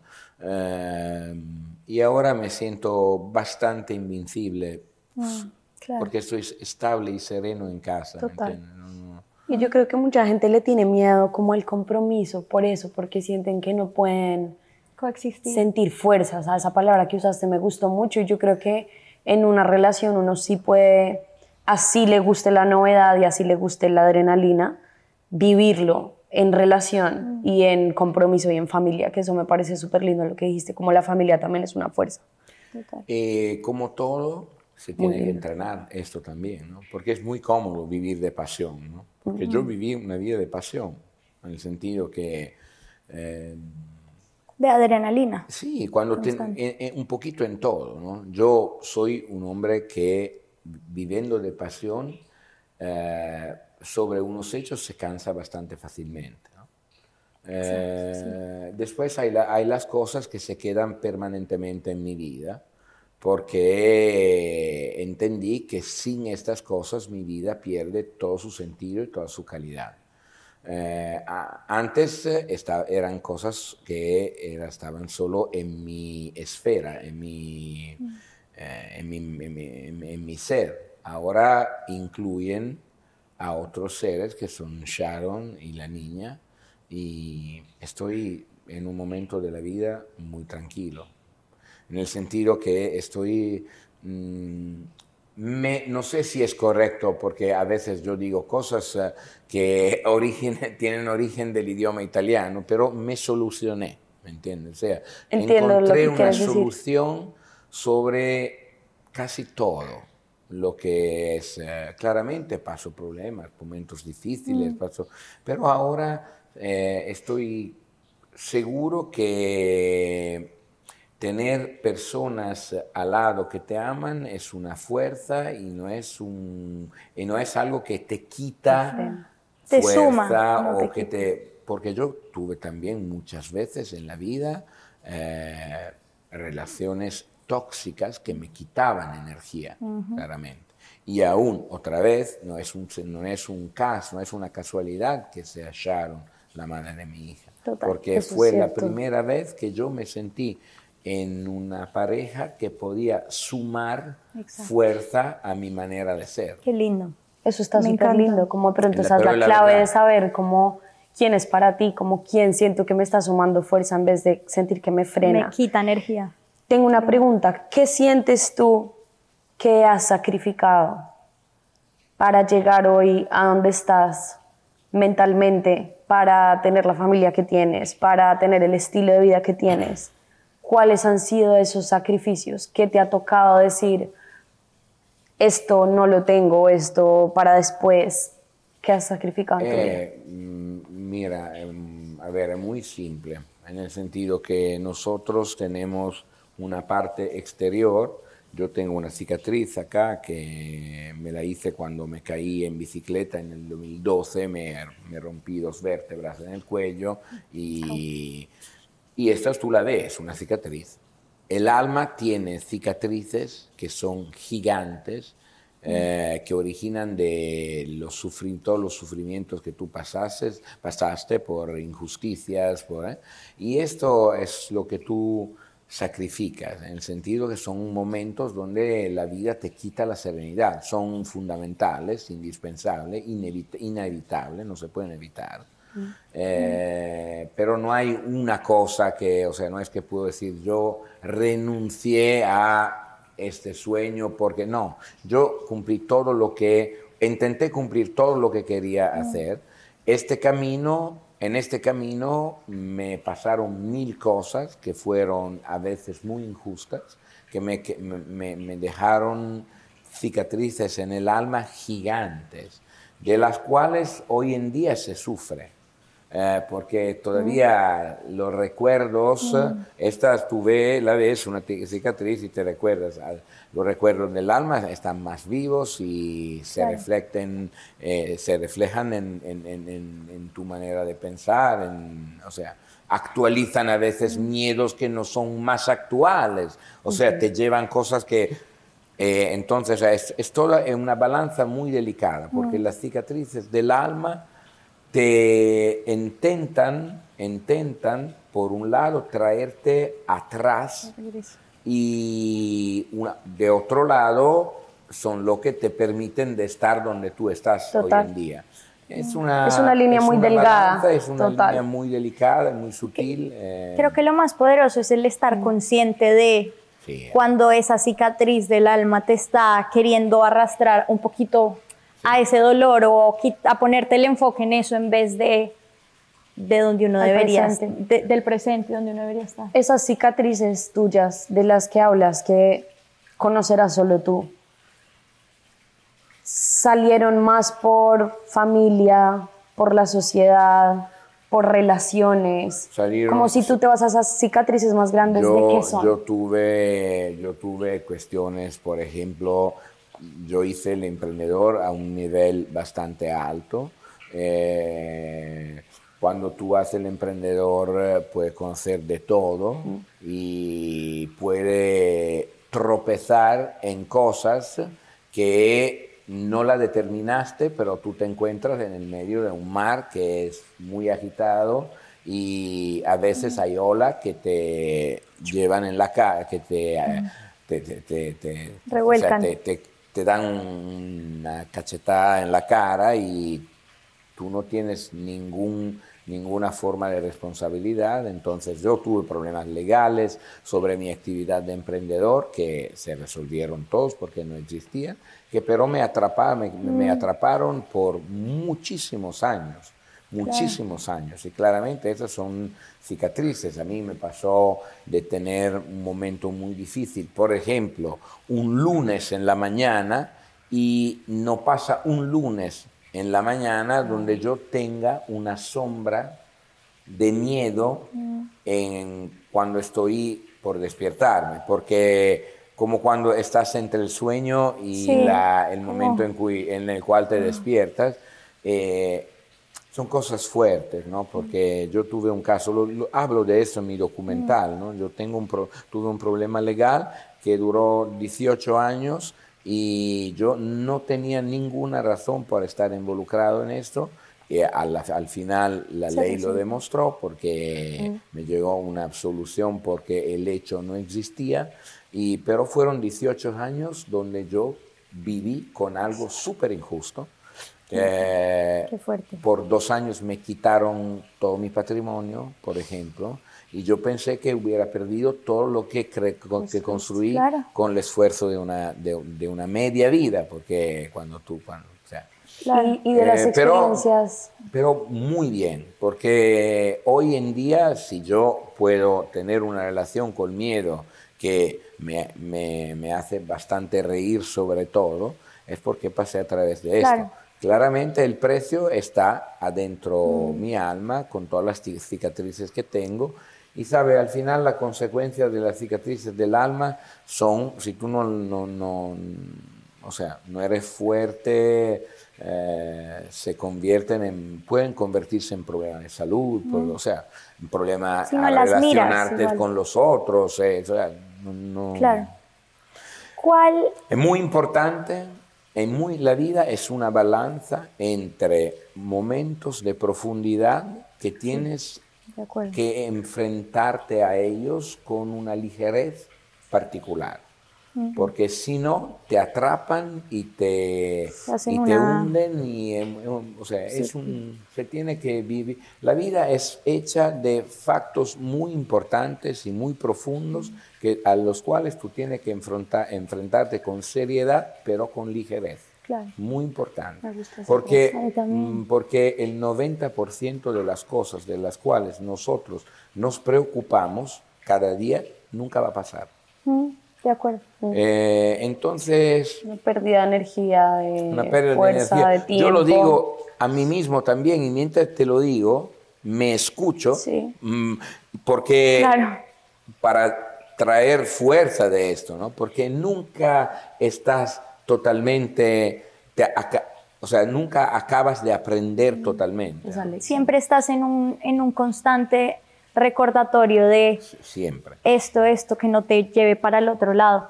y ahora me siento bastante invencible, claro. porque estoy estable y sereno en casa. Total. ¿Me entiendes? Y yo creo que mucha gente le tiene miedo como al compromiso, por eso, porque sienten que no pueden Coexistir. sentir fuerza. O sea, esa palabra que usaste me gustó mucho, y yo creo que en una relación uno sí puede, así le guste la novedad y así le guste la adrenalina, vivirlo en relación y en compromiso y en familia, que eso me parece súper lindo lo que dijiste, como la familia también es una fuerza. Total. Como todo, se tiene que entrenar esto también, ¿no? Porque es muy cómodo vivir de pasión, ¿no? Porque yo viví una vida de pasión, en el sentido que... de adrenalina. sí, cuando un poquito en todo, ¿no? Yo soy un hombre que, viviendo de pasión, sobre unos hechos se cansa bastante fácilmente, ¿no? Después hay las cosas que se quedan permanentemente en mi vida, porque entendí que sin estas cosas mi vida pierde todo su sentido y toda su calidad. Antes eran cosas que estaban solo en mi esfera, en mi ser. Ahora incluyen a otros seres que son Sharon y la niña, y estoy en un momento de la vida muy tranquilo, en el sentido que estoy... no sé si es correcto, porque a veces yo digo cosas que tienen origen del idioma italiano, pero me solucioné, ¿me entiendes? O sea, encontré una solución sobre casi todo lo que es. Claramente paso problemas, momentos difíciles, pero ahora estoy seguro que tener personas al lado que te aman es una fuerza y no es algo que te quita te fuerza suma, no o te porque yo tuve también muchas veces en la vida relaciones tóxicas que me quitaban energía, claramente. Y aún, otra vez, no es un caso, no es una casualidad que sea Sharon la madre de mi hija. Total, porque fue la primera vez que yo me sentí en una pareja que podía sumar fuerza a mi manera de ser. Qué lindo. Eso está súper lindo, como pronto esa es la clave de saber cómo quién es para ti, como quién siento que me está sumando fuerza en vez de sentir que me frena. Me quita energía. Tengo una pregunta, ¿qué sientes tú que has sacrificado para llegar hoy a donde estás mentalmente, para tener la familia que tienes, para tener el estilo de vida que tienes? ¿Cuáles han sido esos sacrificios? ¿Qué te ha tocado decir, esto no lo tengo, esto para después? ¿Qué has sacrificado en tu vida? Mira, a ver, es muy simple, en el sentido que nosotros tenemos una parte exterior. Yo tengo una cicatriz acá que me la hice cuando me caí en bicicleta en el 2012, me rompí 2 vértebras en el cuello y esta tú la ves, una cicatriz. El alma tiene cicatrices que son gigantes, que originan de todos los sufrimientos que tú pasaste por injusticias, y esto es lo que tú sacrificas, en el sentido que son momentos donde la vida te quita la serenidad, son fundamentales, indispensables, inevitables, no se pueden evitar. Pero no hay una cosa que, o sea, no es que puedo decir yo renuncié a este sueño porque no, yo intenté cumplir todo lo que quería hacer. En este camino me pasaron 1000 cosas que fueron a veces muy injustas, que me dejaron cicatrices en el alma gigantes, de las cuales hoy en día se sufre. porque todavía los recuerdos, tú la ves una cicatriz y te recuerdas, los recuerdos del alma están más vivos y se reflejan en tu manera de pensar, o sea, actualizan a veces miedos que no son más actuales, o sea, te llevan cosas que... entonces es toda una balanza muy delicada, porque las cicatrices del alma te intentan, por un lado, traerte atrás y de otro lado son lo que te permiten de estar donde tú estás hoy en día. Es una línea muy delgada. Balanza, es una línea muy delicada, muy sutil. Creo que lo más poderoso es el estar consciente de cuando esa cicatriz del alma te está queriendo arrastrar un poquito a ese dolor o a ponerte el enfoque en eso en vez de donde uno debería estar, del presente donde uno debería estar. Esas cicatrices tuyas de las que hablas, que conocerás solo tú, ¿salieron más por familia, por la sociedad, por relaciones? Como si tú te vas a esas cicatrices más grandes, ¿de qué son? Yo tuve cuestiones, por ejemplo, yo hice el emprendedor a un nivel bastante alto. Cuando tú haces el emprendedor puedes conocer de todo y puede tropezar en cosas que no la determinaste, pero tú te encuentras en el medio de un mar que es muy agitado y a veces hay olas que te llevan en la cara, que te revuelcan. O sea, te dan una cachetada en la cara y tú no tienes ninguna forma de responsabilidad. Entonces yo tuve problemas legales sobre mi actividad de emprendedor que se resolvieron todos porque no existían, que pero me atraparon por muchísimos años. Muchísimos años, y claramente esas son cicatrices. A mí me pasó de tener un momento muy difícil, por ejemplo, un lunes en la mañana, y no pasa un lunes en la mañana donde yo tenga una sombra de miedo cuando estoy por despertarme, porque como cuando estás entre el sueño y el momento en el cual te despiertas, son cosas fuertes, ¿no? Porque yo tuve un caso, hablo de eso en mi documental, ¿no? Yo tuve un problema legal que duró 18 años y yo no tenía ninguna razón por estar involucrado en esto. Al final la ley lo demostró porque me llegó una absolución porque el hecho no existía, pero fueron 18 años donde yo viví con algo súper injusto. Qué fuerte. Por 2 años me quitaron todo mi patrimonio, por ejemplo, y yo pensé que hubiera perdido todo lo que construí con el esfuerzo de una media vida, porque y de las experiencias. Pero muy bien, porque hoy en día si yo puedo tener una relación con miedo que me hace bastante reír sobre todo, es porque pasé a través de esto. Claramente el precio está adentro mi alma, con todas las cicatrices que tengo. Y sabe, al final la consecuencia de las cicatrices del alma son, si tú no eres fuerte, pueden convertirse en problemas de salud, en problemas a relacionarte con los otros. Claro. ¿Cuál? Es muy importante. La vida es una balanza entre momentos de profundidad que tienes que enfrentarte a ellos con una ligerez particular, porque si no te atrapan y te hunden se tiene que vivir. La vida es hecha de factos muy importantes y muy profundos a los cuales tú tienes que enfrentarte con seriedad, pero con ligerez. Claro. Muy importante, porque el 90% de las cosas de las cuales nosotros nos preocupamos cada día nunca va a pasar. De acuerdo. Entonces... Una pérdida de energía, de fuerza, de tiempo. Yo lo digo a mí mismo también, y mientras te lo digo, me escucho, Sí. Porque Claro. para traer fuerza de esto, ¿no? Porque nunca estás totalmente, o sea, nunca acabas de aprender totalmente. ¿no? Siempre estás en un constante recordatorio de Siempre. esto que no te lleve para el otro lado.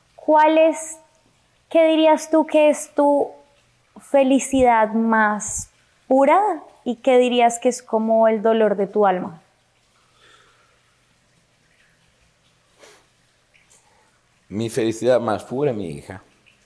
¿Qué dirías tú que es tu felicidad más pura y qué dirías que es como el dolor de tu alma? Mi felicidad más pura es mi hija.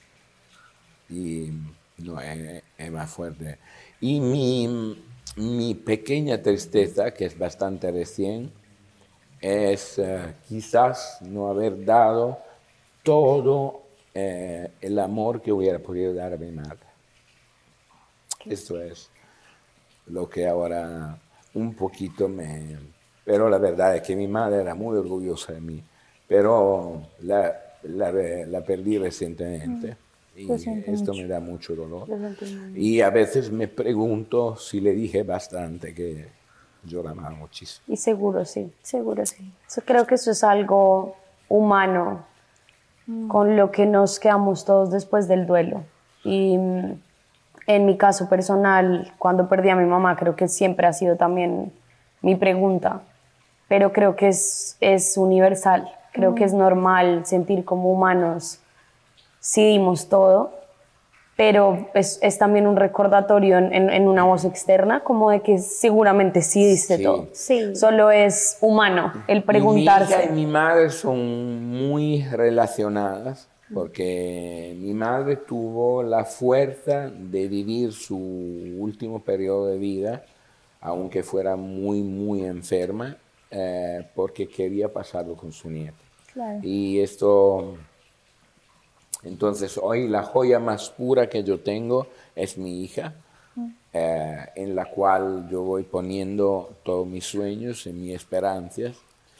Y no, es más fuerte. Y mi pequeña tristeza, que es bastante recién, es quizás no haber dado todo el amor que hubiera podido dar a mi madre. Esto es lo que ahora un poquito me... Pero la verdad es que mi madre era muy orgullosa de mí, pero la perdí recientemente. Y esto me da mucho dolor. Y a veces me pregunto si le dije bastante que yo la amaba muchísimo. Y seguro sí. Creo que eso es algo humano con lo que nos quedamos todos después del duelo. Y en mi caso personal, cuando perdí a mi mamá, creo que siempre ha sido también mi pregunta, pero creo que es universal. Creo que es normal sentir como humanos sí dimos todo, pero es también un recordatorio en una voz externa como de que seguramente sí diste todo. Sí. Solo es humano el preguntarse. Mi hija y mi madre son muy relacionadas porque mi madre tuvo la fuerza de vivir su último periodo de vida, aunque fuera muy, muy enferma, porque quería pasarlo con su nieto. Claro. Y esto... Entonces hoy la joya más pura que yo tengo es mi hija, en la cual yo voy poniendo todos mis sueños y mis esperanzas.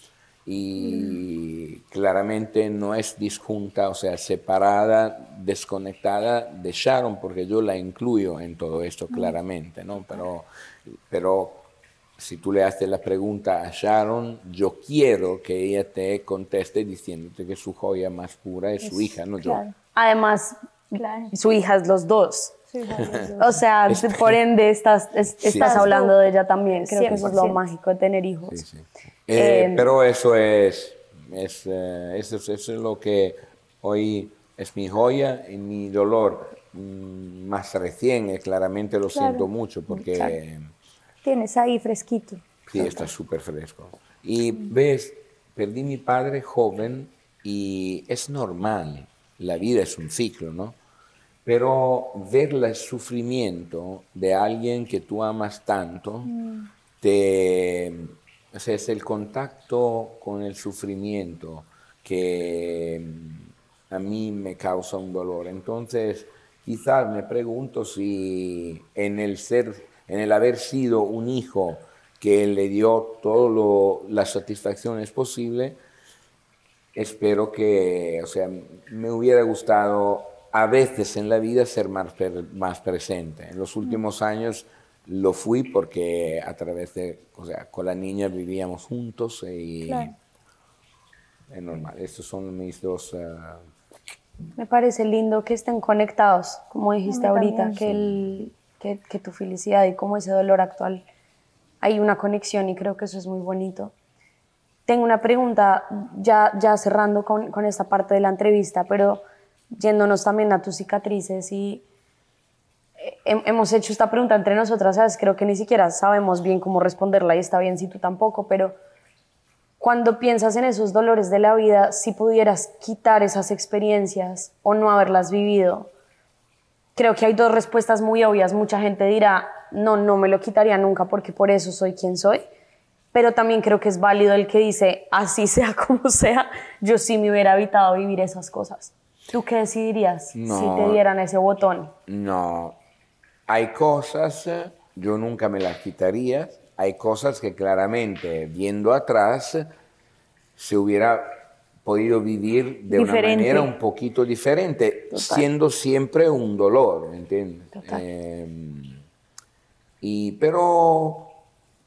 Y claramente no es disjunta, o sea, separada, desconectada de Sharon, porque yo la incluyo en todo esto claramente, ¿no? Pero si tú le haces la pregunta a Sharon, yo quiero que ella te conteste diciéndote que su joya más pura es su hija, no yo. Además, su hija es los dos. O sea, por ende estás hablando de ella también. Creo que eso es lo mágico de tener hijos. Sí. Pero eso es lo que hoy es mi joya y mi dolor más recién, claramente lo siento mucho porque... Tienes ahí fresquito. Sí, está súper fresco. Y ves, perdí a mi padre joven y es normal, la vida es un ciclo, ¿no? Pero ver el sufrimiento de alguien que tú amas tanto, o sea, es el contacto con el sufrimiento que a mí me causa un dolor. Entonces, quizás me pregunto si en el haber sido un hijo que le dio todas las satisfacciones posibles, espero que, o sea, me hubiera gustado a veces en la vida ser más presente. En los últimos años lo fui porque a través o sea, con la niña vivíamos juntos y es normal. Estos son mis dos... Me parece lindo que estén conectados, como dijiste ahorita, que tu felicidad y como ese dolor actual hay una conexión y creo que eso es muy bonito. Tengo una pregunta ya cerrando con esta parte de la entrevista, pero yéndonos también a tus cicatrices y hemos hecho esta pregunta entre nosotras, ¿sabes? Creo que ni siquiera sabemos bien cómo responderla y está bien si tú tampoco, pero cuando piensas en esos dolores de la vida, si pudieras quitar esas experiencias o no haberlas vivido, creo que hay dos respuestas muy obvias. Mucha gente dirá, no me lo quitaría nunca porque por eso soy quien soy, pero también creo que es válido el que dice, así sea como sea, yo sí me hubiera evitado vivir esas cosas. ¿Tú qué decidirías si te dieran ese botón? No, hay cosas, yo nunca me las quitaría, hay cosas que claramente, viendo atrás, se hubiera podido vivir de una manera un poquito diferente, siendo siempre un dolor, ¿me entiendes? Pero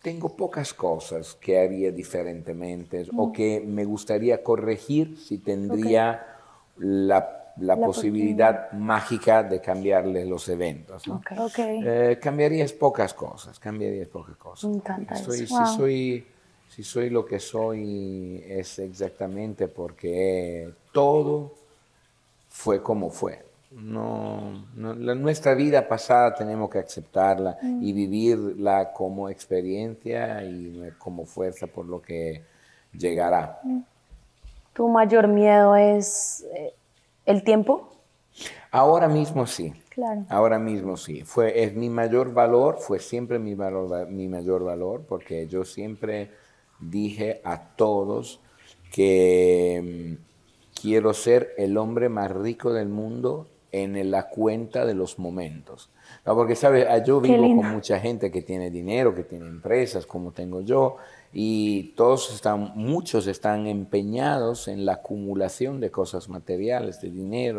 tengo pocas cosas que haría diferentemente o que me gustaría corregir si tendría la posibilidad mágica de cambiarles los eventos, ¿no? Cambiarías pocas cosas. Me encanta eso. Si soy lo que soy es exactamente porque todo fue como fue. Nuestra vida pasada tenemos que aceptarla y vivirla como experiencia y como fuerza por lo que llegará. ¿Tu mayor miedo es el tiempo? Ahora mismo sí. Claro. Ahora mismo sí. Es mi mayor valor, fue siempre mi mayor valor, porque yo siempre dije a todos que quiero ser el hombre más rico del mundo en la cuenta de los momentos. No, porque, ¿sabes? Yo vivo con mucha gente que tiene dinero, que tiene empresas, como tengo yo, y muchos están empeñados en la acumulación de cosas materiales, de dinero,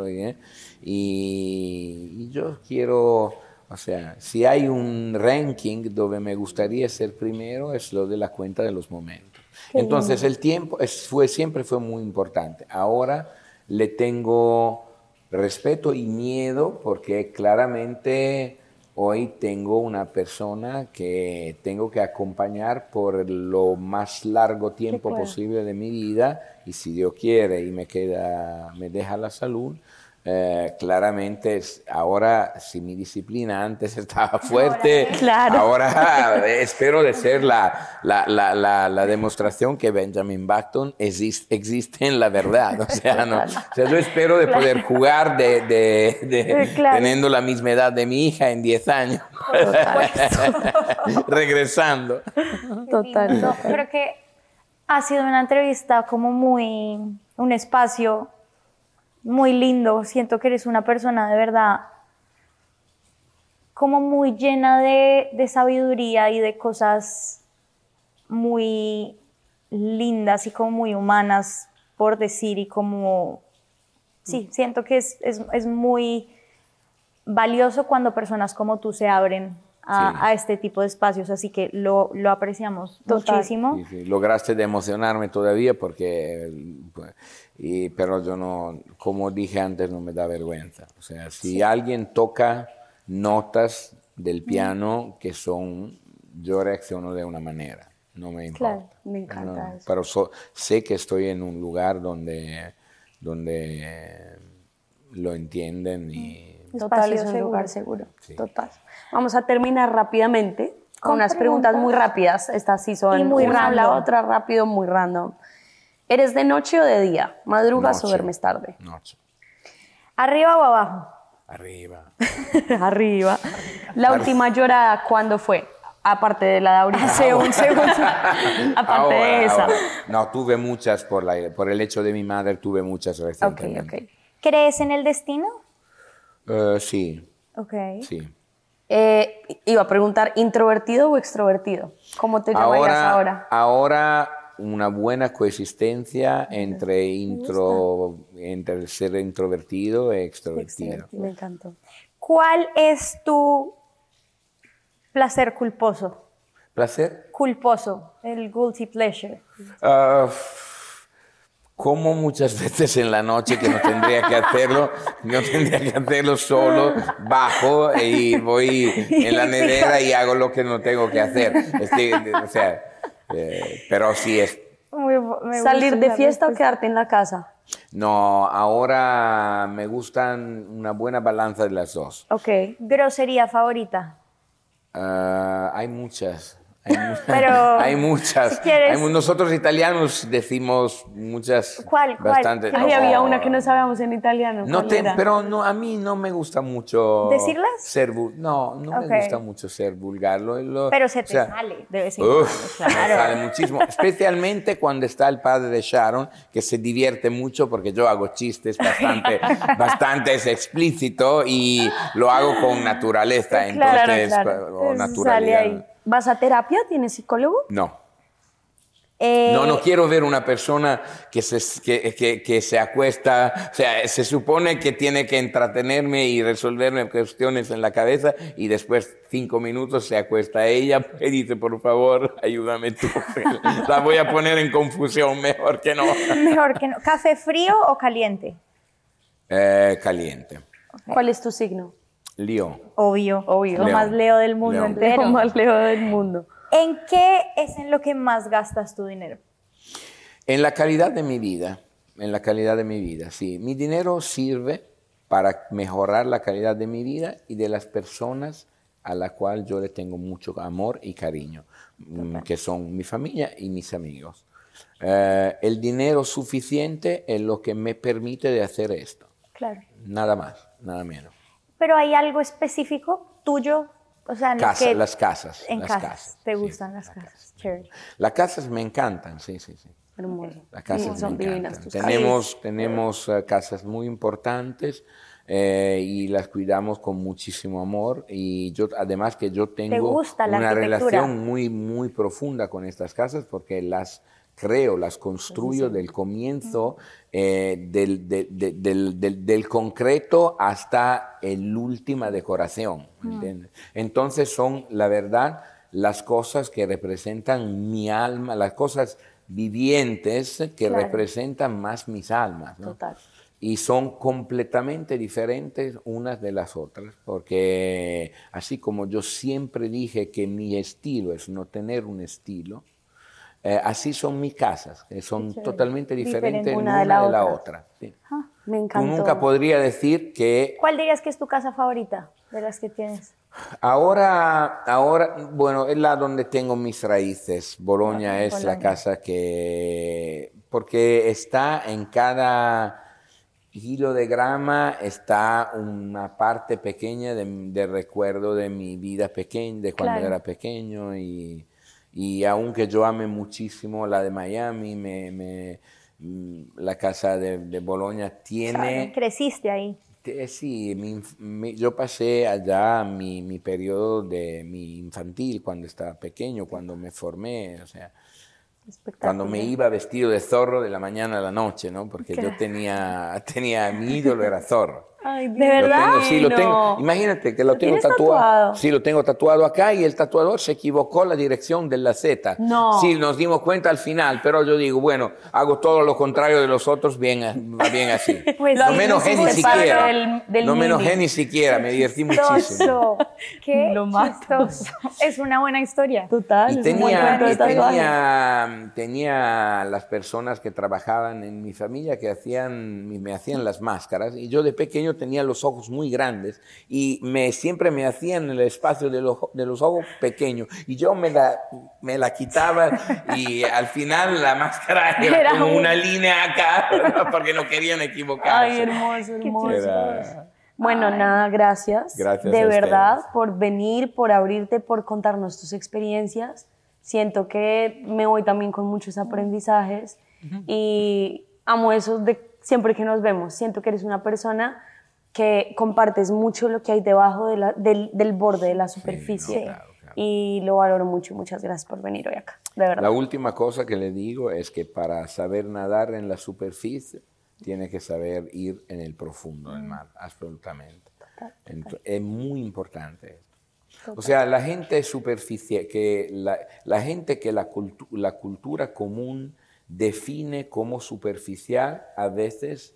y yo quiero, o sea, si hay un ranking donde me gustaría ser primero, es lo de la cuenta de los momentos. Entonces el tiempo siempre fue muy importante. Ahora le tengo respeto y miedo porque claramente hoy tengo una persona que tengo que acompañar por lo más largo tiempo posible de mi vida, y si Dios quiere y me deja la salud, claramente ahora, si mi disciplina antes estaba fuerte, ahora espero de ser la demostración que Benjamin Button existe en la verdad. O sea, yo espero de poder jugar teniendo la misma edad de mi hija en 10 años. Regresando. Total. No, creo que ha sido una entrevista como un espacio muy lindo. Siento que eres una persona de verdad como muy llena de sabiduría y de cosas muy lindas y como muy humanas por decir, y como sí, siento que es muy valioso cuando personas como tú se abren a este tipo de espacios, así que lo apreciamos muchísimo. Sí. Lograste de emocionarme todavía pero yo no, como dije antes, no me da vergüenza. O sea, si alguien toca notas del piano yo reacciono de una manera, no me importa. Claro, me encanta eso. Pero sé que estoy en un lugar donde lo entienden y... Total, es un lugar seguro. Sí. Total. Vamos a terminar rápidamente con unas preguntas muy rápidas. Estas sí son una, la otra rápido, muy random. ¿Eres de noche o de día? ¿Madrugas o duermes tarde? Noche. ¿Arriba o abajo? Arriba. Arriba. ¿La última llorada cuándo fue? Aparte de la de ahorita. Hace un segundo. Aparte de esa. Ahora. No, tuve muchas por el hecho de mi madre, tuve muchas recientemente. Okay. ¿Crees en el destino? Sí. Okay. Sí. Iba a preguntar, ¿introvertido o extrovertido? ¿Cómo te llamarías ahora? Ahora una buena coexistencia entre ser introvertido e extrovertido. Me encantó. ¿Cuál es tu placer culposo? ¿Placer? Culposo, el guilty pleasure. Como muchas veces en la noche que no tendría que hacerlo solo, bajo y voy en la nevera y hago lo que no tengo que hacer. Pero sí es... ¿Salir de fiesta o quedarte en la casa? No, ahora me gustan una buena balanza de las dos. Ok. ¿Grosería favorita? Hay muchas. Pero, hay muchas. Si nosotros italianos decimos muchas. ¿Cuál? Bastante. Ay, había una que no sabíamos en italiano. Pero no, a mí no me gusta mucho. ¿Decirlas? No me gusta mucho ser vulgar. Pero se te sale de vez en cuando. Claro. Me sale muchísimo. Especialmente cuando está el padre de Sharon, que se divierte mucho porque yo hago chistes bastante explícito y lo hago con naturaleza. Entonces, claro. Sale ahí. ¿Vas a terapia? ¿Tienes psicólogo? No. No quiero ver una persona que se acuesta, o sea, se supone que tiene que entretenerme y resolverme cuestiones en la cabeza y después 5 minutos se acuesta ella y dice, por favor, ayúdame tú. La voy a poner en confusión, mejor que no. Mejor que no. ¿Café frío o caliente? Caliente. Okay. ¿Cuál es tu signo? Leo. Obvio. Obvio. Lo León. más Leo del mundo León. entero. Lo más Leo del mundo. ¿En qué es en lo que más gastas tu dinero? En la calidad de mi vida, sí. Mi dinero sirve para mejorar la calidad de mi vida y de las personas a las cuales yo le tengo mucho amor y cariño, que son mi familia y mis amigos. El dinero suficiente es lo que me permite de hacer esto. Claro. Nada más, nada menos. ¿Pero hay algo específico tuyo? O sea, en Las casas. En las casas. casas. ¿Te Sí, gustan las casas? Chévere. Las casas me encantan, sí. Hermoso. Las casas Son me divinas encantan. tus Tenemos casas muy importantes y las cuidamos con muchísimo amor. Y yo, además que yo tengo gusta la una arquitectura? relación muy profunda con estas casas porque las creo, las construyo del comienzo, del concreto hasta la última decoración, ¿me entiendes? Entonces son, la verdad, las cosas que representan mi alma, las cosas vivientes que Claro. representan más mis almas, ¿no? Total. Y son completamente diferentes unas de las otras, porque así como yo siempre dije que mi estilo es no tener un estilo, así son mis casas, que son totalmente diferentes una una de de la otra. otra. Sí. Me Tú encantó. nunca podría decir que ¿Cuál dirías que es tu casa favorita de las que tienes? ahora, bueno, es la donde tengo mis raíces. Bolonia es la Bolonia. casa que, porque está en cada hilo de grama, está una parte pequeña de recuerdo de mi vida pequeña, de cuando Claro. era pequeño y aunque yo ame muchísimo la de Miami, la casa de Bolonia tiene... Claro, creciste ahí. Sí, yo pasé allá mi periodo de mi infantil cuando estaba pequeño, cuando me formé, o sea, cuando me iba vestido de zorro de la mañana a la noche, ¿no? Porque yo tenía mi ídolo era Zorro. Ay, ¿De verdad? Sí, lo tengo. No. Imagínate que lo tengo tienes tatuado? Sí, lo tengo tatuado acá y el tatuador se equivocó la dirección de la Z. No. Sí, nos dimos cuenta al final, pero yo digo, bueno, hago todo lo contrario de los otros, va bien así. Pues no sí, me enojé sí, ni es parte siquiera. del No me mini. enojé ni siquiera, me divertí muchísimo. Chistoso. Qué Lo mato. chistoso. Es una buena historia. Total. Y es un buen cuento de tatuaje. tenía las personas que trabajaban en mi familia que me hacían las máscaras y yo de pequeño tenía los ojos muy grandes y siempre me hacían el espacio de los ojos pequeños y yo me la quitaba y al final la máscara era como una línea acá porque no querían equivocarse. Ay, hermoso, hermoso. Era- Bueno, nada, gracias. Gracias de a verdad ustedes. por venir, por abrirte, por contarnos tus experiencias. Siento que me voy también con muchos aprendizajes y amo eso de siempre que nos vemos. Siento que eres una persona que compartes mucho lo que hay debajo del borde de la superficie. claro. Y lo valoro mucho. Muchas gracias por venir hoy acá, de verdad. La última cosa que le digo es que para saber nadar en la superficie tiene que saber ir en el profundo del mar, absolutamente. Es muy importante esto. O sea, la gente superficial, la gente que la cultura común define como superficial, a veces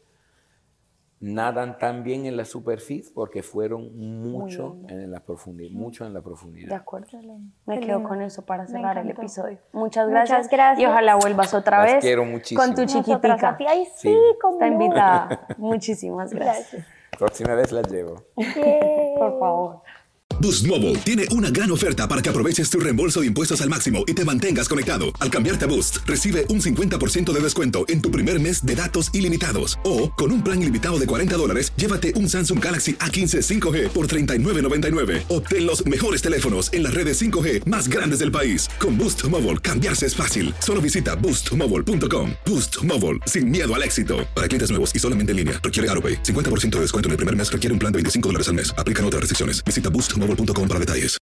nadan tan bien en la superficie porque fueron mucho en la profundidad. De acuerdo. Me Qué quedo lindo. con eso para Me cerrar el encantó. episodio. Muchas Muchas gracias. gracias. Y ojalá vuelvas otra Las vez quiero muchísimo. con tu Nosotras chiquitica. a ti. Ay, sí, Sí. con Está mucho. invitada. Muchísimas gracias. Gracias. Próxima vez la llevo. Por favor. Boost Mobile tiene una gran oferta para que aproveches tu reembolso de impuestos al máximo y te mantengas conectado. Al cambiarte a Boost, recibe un 50% de descuento en tu primer mes de datos ilimitados. O, con un plan ilimitado de $40, llévate un Samsung Galaxy A15 5G por $39.99. Obtén los mejores teléfonos en las redes 5G más grandes del país. Con Boost Mobile, cambiarse es fácil. Solo visita boostmobile.com. Boost Mobile, sin miedo al éxito. Para clientes nuevos y solamente en línea, requiere AroPay. 50% de descuento en el primer mes requiere un plan de $25 al mes. Aplican otras restricciones. Visita boostmobile.com para detalles.